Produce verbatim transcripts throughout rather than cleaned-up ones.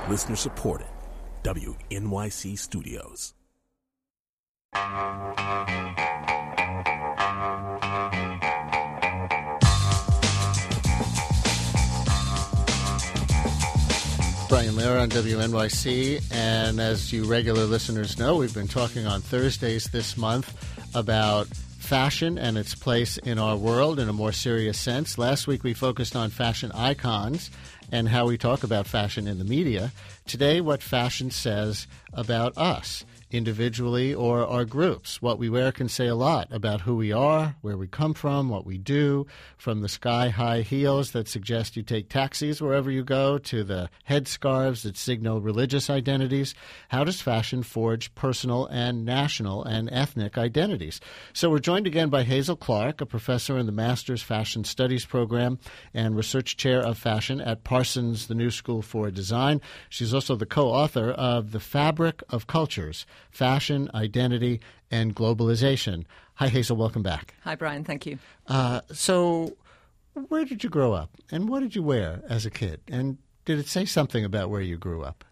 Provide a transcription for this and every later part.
Listener supported. W N Y C Studios. Brian Lehrer on W N Y C, and as you regular listeners know, we've been talking on Thursdays this month about fashion and its place in our world in a more serious sense. Last week we focused on fashion icons and how we talk about fashion in the media. Today, what fashion says about us, individually or our groups. What we wear can say a lot about who we are, where we come from, what we do, from the sky-high heels that suggest you take taxis wherever you go to the headscarves that signal religious identities. How does fashion forge personal and national and ethnic identities? So we're joined again by Hazel Clark, a professor in the Master's Fashion Studies program and research chair of fashion at Parsons, the New School for Design. She's also the co-author of The Fabric of Cultures, Fashion, Identity, and Globalization. Hi, Hazel. Welcome back. Hi, Brian. Thank you. Uh, so where did you grow up, and what did you wear as a kid? And did it say something about where you grew up?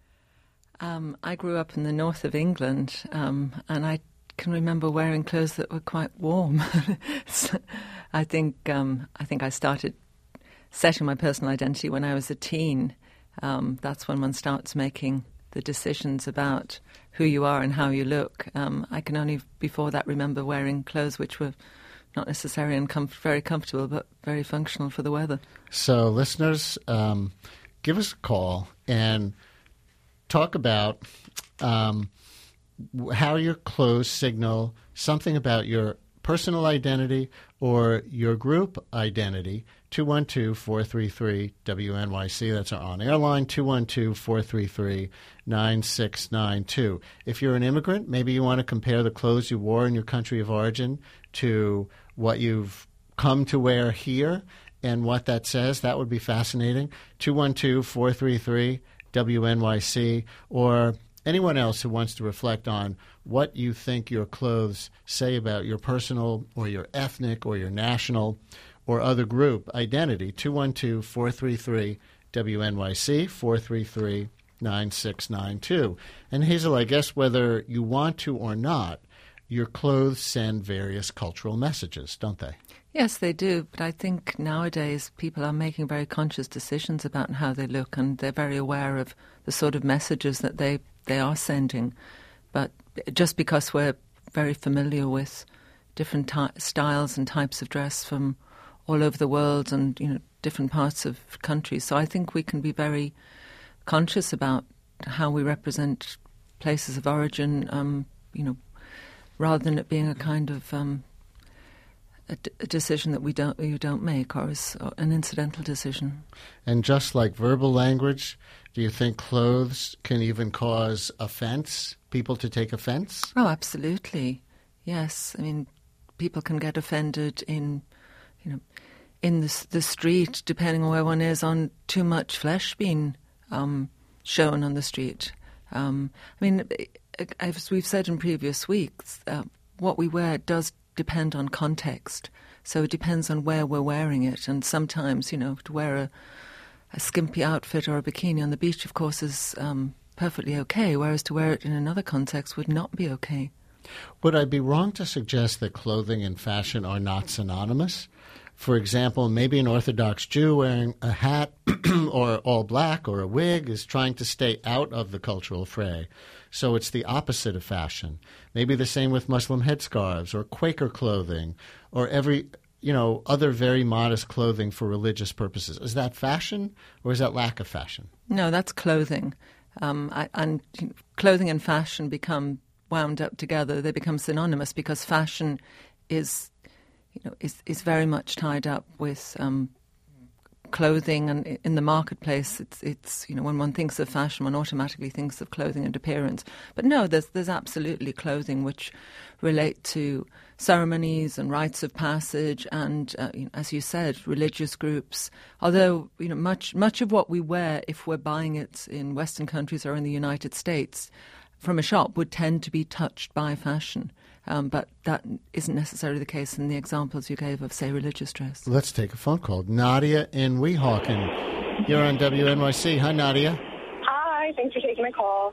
Um, I grew up in the north of England, um, and I can remember wearing clothes that were quite warm. So I think um, I think I started setting my personal identity when I was a teen. Um, that's when one starts making the decisions about who you are and how you look. Um, I can only, before that, remember wearing clothes which were not necessarily uncom- very comfortable, but very functional for the weather. So, listeners, um, give us a call and talk about um, how your clothes signal something about your personal identity or your group identity. two one two, four three three, W N Y C. That's our on-air line, two one two, four three three, nine six nine two. If you're an immigrant, maybe you want to compare the clothes you wore in your country of origin to what you've come to wear here and what that says. That would be fascinating. two one two, four three three, W N Y C, or anyone else who wants to reflect on what you think your clothes say about your personal or your ethnic or your national or other group identity. two one two, four three three, W N Y C, four three three, nine six nine two. And Hazel, I guess whether you want to or not, your clothes send various cultural messages, don't they? Yes, they do. But I think nowadays people are making very conscious decisions about how they look, and they're very aware of the sort of messages that they, they are sending. But just because we're very familiar with different ty- styles and types of dress from all over the world and, you know, different parts of countries. So I think we can be very conscious about how we represent places of origin, um, you know, rather than it being a kind of um, a, d- a decision that we don't you don't make, or is or an incidental decision. And just like verbal language, do you think clothes can even cause offense, people to take offense? Oh, absolutely. Yes. I mean, people can get offended in, you know, in the, the street, depending on where one is, on too much flesh being um, shown on the street. Um, I mean, as we've said in previous weeks, uh, what we wear does depend on context. So it depends on where we're wearing it. And sometimes, you know, to wear a, a skimpy outfit or a bikini on the beach, of course, is um, perfectly okay, whereas to wear it in another context would not be okay. Would I be wrong to suggest that clothing and fashion are not synonymous? For example, maybe an Orthodox Jew wearing a hat or all black or a wig is trying to stay out of the cultural fray. So it's the opposite of fashion. Maybe the same with Muslim headscarves or Quaker clothing or every, you know, other very modest clothing for religious purposes. Is that fashion or is that lack of fashion? No, that's clothing. Um, I, and clothing and fashion become wound up together. They become synonymous because fashion is... you know, is, is very much tied up with um, clothing, and in the marketplace, it's it's you know, when one thinks of fashion, one automatically thinks of clothing and appearance. But no, there's there's absolutely clothing which relate to ceremonies and rites of passage, and uh, you know, as you said, religious groups. Although you know, much much of what we wear, if we're buying it in Western countries or in the United States, from a shop, would tend to be touched by fashion. Um, but that isn't necessarily the case in the examples you gave of, say, religious dress. Let's take a phone call. Nadia in Weehawken. You're on W N Y C. Hi, Nadia. Hi. taking my call.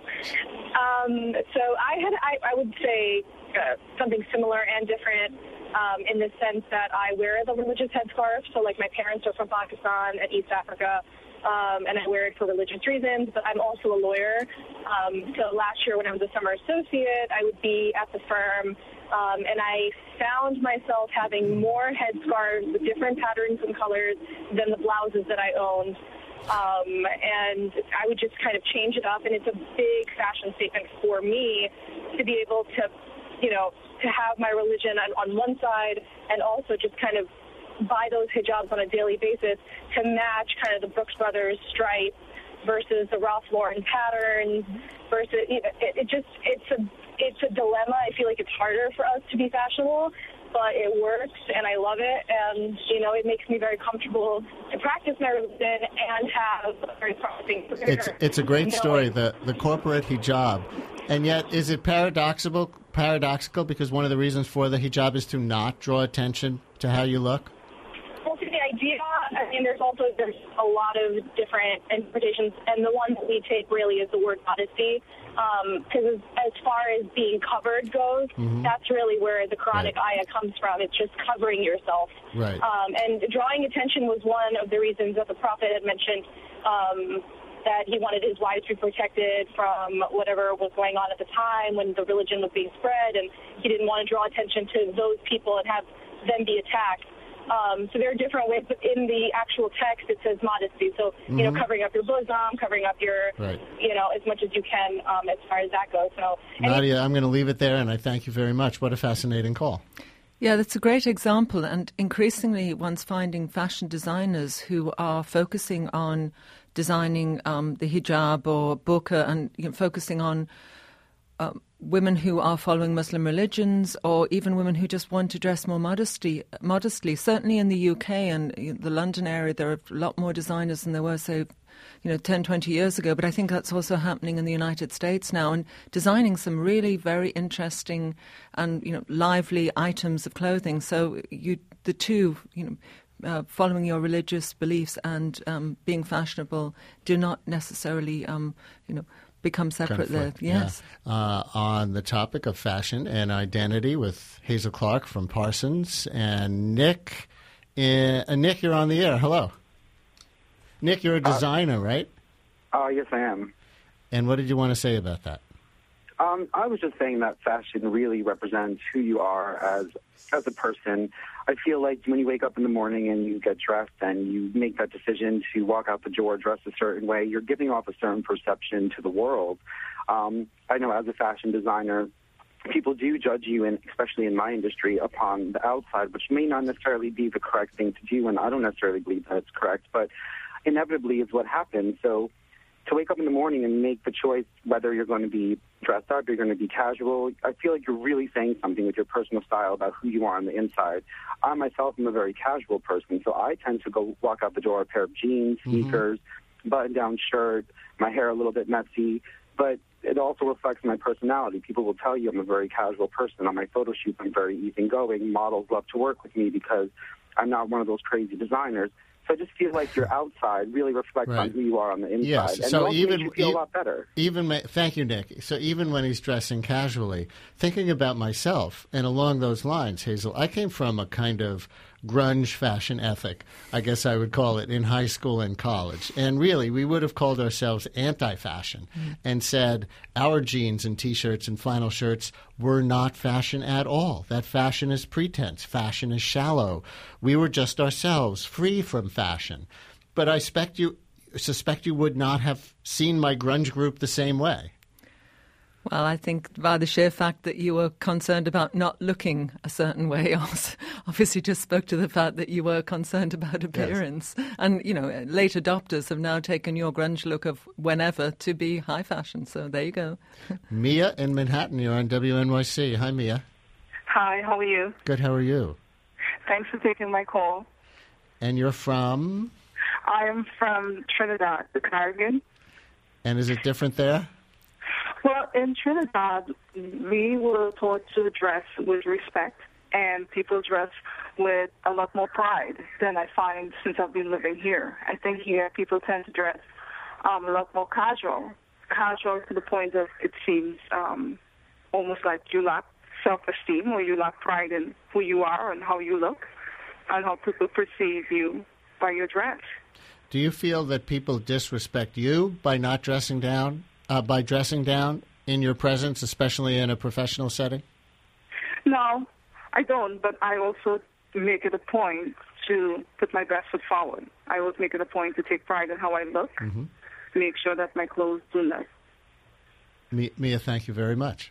Um, so I had, I, I would say uh, something similar and different um, in the sense that I wear the religious headscarf. So, like, my parents are from Pakistan and East Africa, um, and I wear it for religious reasons. But I'm also a lawyer. Um, so last year when I was a summer associate, I would be at the firm, um, and I found myself having more headscarves with different patterns and colors than the blouses that I owned. Um, and I would just kind of change it up, and it's a big fashion statement for me to be able to, you know, to have my religion on, on one side and also just kind of buy those hijabs on a daily basis to match kind of the Brooks Brothers stripe versus the Ralph Lauren patterns versus, you know, it, it just, it's a, it's a dilemma. I feel like it's harder for us to be fashionable, but it works, and I love it, and, you know, it makes me very comfortable to practice my religion and have a very promising career. It's it's a great story, the the corporate hijab, and yet is it paradoxical? Paradoxical because one of the reasons for the hijab is to not draw attention to how you look. Well, to the idea, I mean, there's also there's a lot of different interpretations, and the one that we take really is the word modesty. Because um, as, as far as being covered goes, mm-hmm. that's really where the Quranic right. ayah comes from. It's just covering yourself. Right. Um, and drawing attention was one of the reasons that the Prophet had mentioned um, that he wanted his wives to be protected from whatever was going on at the time when the religion was being spread, and he didn't want to draw attention to those people and have them be attacked. Um, so there are different ways, but in the actual text it says modesty. So, you mm-hmm. know, covering up your bosom, covering up your, right. you know, as much as you can um, as far as that goes. So, Nadia, I'm going to leave it there, and I thank you very much. What a fascinating call. Yeah, that's a great example, and increasingly one's finding fashion designers who are focusing on designing um, the hijab or burqa and you know, focusing on um, women who are following Muslim religions, or even women who just want to dress more modestly. Modestly, certainly in the U K and the London area, there are a lot more designers than there were, say, you know, ten, twenty years ago. But I think that's also happening in the United States now, and designing some really very interesting and you know lively items of clothing. So you, the two, you know. Uh, following your religious beliefs and um, being fashionable do not necessarily, um, you know, become separate there. Yes. Yeah. Uh, on the topic of fashion and identity with Hazel Clark from Parsons and Nick. In, uh, Nick, you're on the air. Hello. Nick, you're a designer, uh, right? Oh, uh, yes, I am. And what did you want to say about that? Um, I was just saying that fashion really represents who you are as as a person. I feel like when you wake up in the morning and you get dressed and you make that decision to walk out the door dressed a certain way, you're giving off a certain perception to the world. Um, I know as a fashion designer, people do judge you, and especially in my industry, upon the outside, which may not necessarily be the correct thing to do, and I don't necessarily believe that it's correct, but inevitably is what happens. So to wake up in the morning and make the choice whether you're going to be dressed up or you're going to be casual, I feel like you're really saying something with your personal style about who you are on the inside. I myself am a very casual person, so I tend to go walk out the door a pair of jeans, sneakers, mm-hmm. button-down shirt, my hair a little bit messy, but it also reflects my personality. People will tell you I'm a very casual person. On my photo shoots, I'm very easygoing. Models love to work with me because I'm not one of those crazy designers. So I just feel like your outside really reflects right. on who you are on the inside. Yes. And so it even makes you feel e- a lot better. Even thank you, Nick. So even when he's dressing casually, thinking about myself and along those lines, Hazel, I came from a kind of grunge fashion ethic, I guess I would call it, in high school and college. And really, we would have called ourselves anti-fashion mm. and said our jeans and T-shirts and flannel shirts were not fashion at all. That fashion is pretense. Fashion is shallow. We were just ourselves, free from fashion. But I suspect you, suspect you would not have seen my grunge group the same way. Well, I think by the sheer fact that you were concerned about not looking a certain way, obviously just spoke to the fact that you were concerned about appearance. Yes. And, you know, late adopters have now taken your grunge look of whenever to be high fashion. So there you go. Mia in Manhattan, you're on W N Y C. Hi, Mia. Hi, how are you? Good, how are you? Thanks for taking my call. And you're from? I am from Trinidad, the Caribbean. And is it different there? Well, in Trinidad, we were taught to dress with respect, and people dress with a lot more pride than I find since I've been living here. I think here people tend to dress um, a lot more casual. casual to the point of it seems um, almost like you lack self-esteem or you lack pride in who you are and how you look and how people perceive you by your dress. Do you feel that people disrespect you by not dressing down, uh, by dressing down in your presence, especially in a professional setting? No, I don't, but I also make it a point to put my best foot forward. I always make it a point to take pride in how I look, mm-hmm. make sure that my clothes do not. Mia, thank you very much.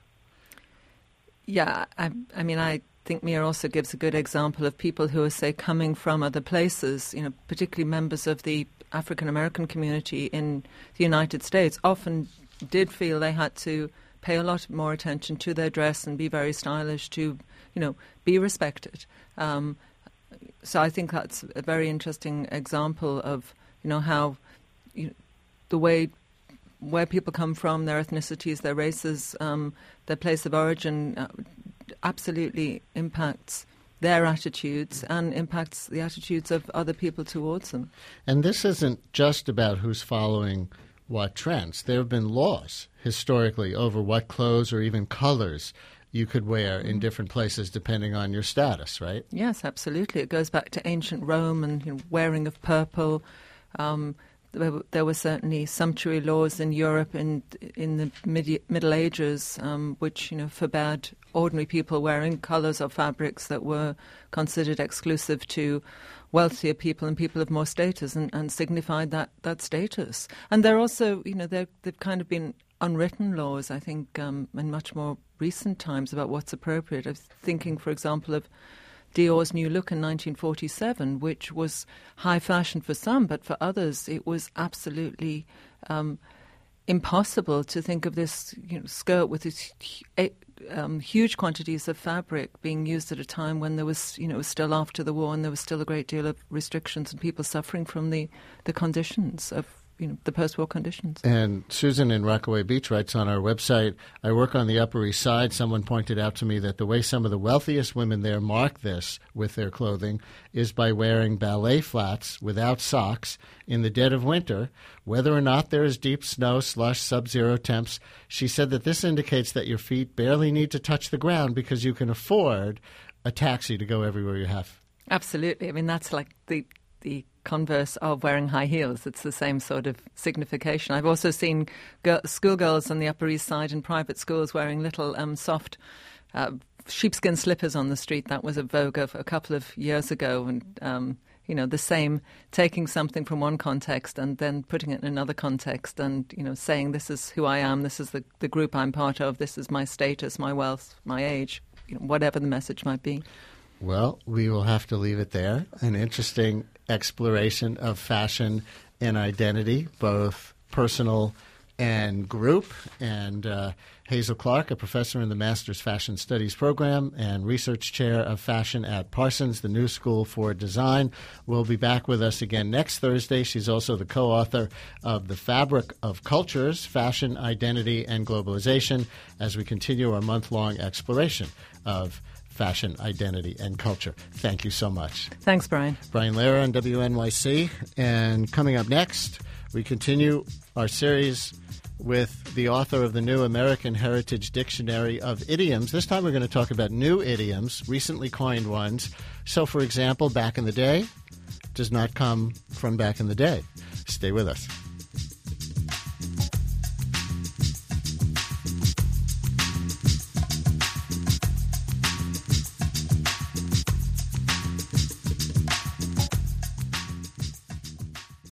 Yeah, I, I mean, I think Mia also gives a good example of people who are, say, coming from other places, you know, particularly members of the African-American community in the United States, often did feel they had to pay a lot more attention to their dress and be very stylish to, you know, be respected. Um, so I think that's a very interesting example of, you know, how you know, the way where people come from, their ethnicities, their races, um, their place of origin uh, absolutely impacts their attitudes and impacts the attitudes of other people towards them. And this isn't just about who's following what trends. There have been laws historically over what clothes or even colors you could wear in different places depending on your status, right? Yes, absolutely. It goes back to ancient Rome and you know, wearing of purple. Um, there, there were certainly sumptuary laws in Europe in in the mid, Middle Ages, um, which you know forbade ordinary people wearing colours or fabrics that were considered exclusive to wealthier people and people of more status, and, and signified that, that status. And they're also, you know, they've kind of been unwritten laws, I think, um, in much more recent times about what's appropriate. I was thinking, for example, of Dior's new look in nineteen forty-seven, which was high fashion for some, but for others it was absolutely um, impossible to think of this you know, skirt with its um, huge quantities of fabric being used at a time when there was, you know, it was still after the war and there was still a great deal of restrictions and people suffering from the, the conditions of you know, the post-war conditions. And Susan in Rockaway Beach writes on our website, I work on the Upper East Side. Someone pointed out to me that the way some of the wealthiest women there mark this with their clothing is by wearing ballet flats without socks in the dead of winter, whether or not there is deep snow, slush, sub-zero temps. She said that this indicates that your feet barely need to touch the ground because you can afford a taxi to go everywhere you have. Absolutely. I mean, that's like the the converse of wearing high heels. It's the same sort of signification. I've also seen girl, schoolgirls on the Upper East Side in private schools wearing little um, soft uh, sheepskin slippers on the street. That was a vogue of a couple of years ago. And, um, you know, the same, taking something from one context and then putting it in another context and, you know, saying this is who I am, this is the, the group I'm part of, this is my status, my wealth, my age, you know, whatever the message might be. Well, we will have to leave it there. An interesting exploration of fashion and identity, both personal and group. And uh, Hazel Clark, a professor in the Master's Fashion Studies program and research chair of fashion at Parsons, the New School for Design, will be back with us again next Thursday. She's also the co-author of The Fabric of Cultures, Fashion, Identity, and Globalization, as we continue our month-long exploration of fashion, identity, and culture. Thank you so much. Thanks, Brian. Brian Lehrer on W N Y C. And coming up next, we continue our series with the author of the new American Heritage Dictionary of Idioms. This time we're going to talk about new idioms, recently coined ones. So, for example, back in the day does not come from back in the day. Stay with us.